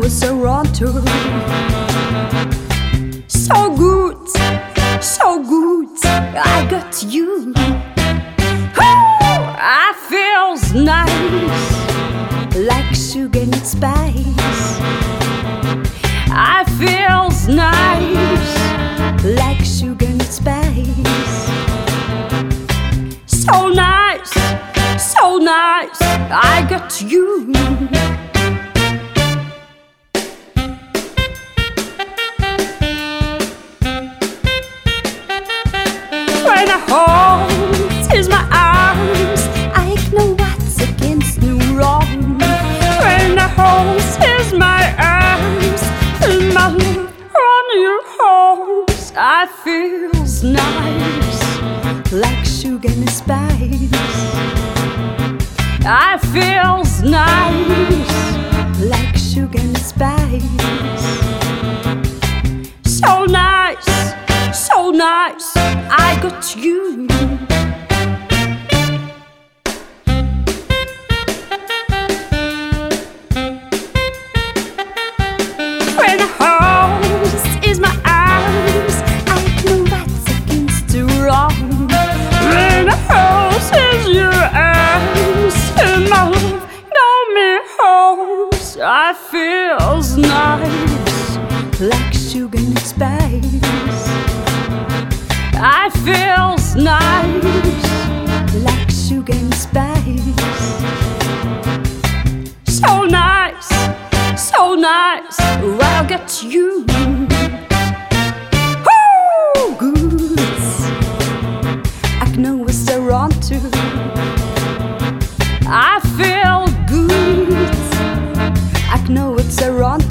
it's a run to. So good, so good, I got you. I feels nice, like sugar and spice. I feels nice, like sugar and spice. So nice, so nice, I got you. When I hold is my arms, I know what's against me wrong. When I hold is my arms, and my love on your arms, I feels nice, like sugar and spice. I feels nice, like sugar and spice. So nice, so nice, I got you. When I hold is my arms, I know what's against the wrong. When I hold is your arms, and my love know me holds, I feels nice, like sugar and spice. I feels nice, like sugar and spice. So nice, so nice, I'll get you. Woo, good, I know it's a run to. I feel good, I know it's a run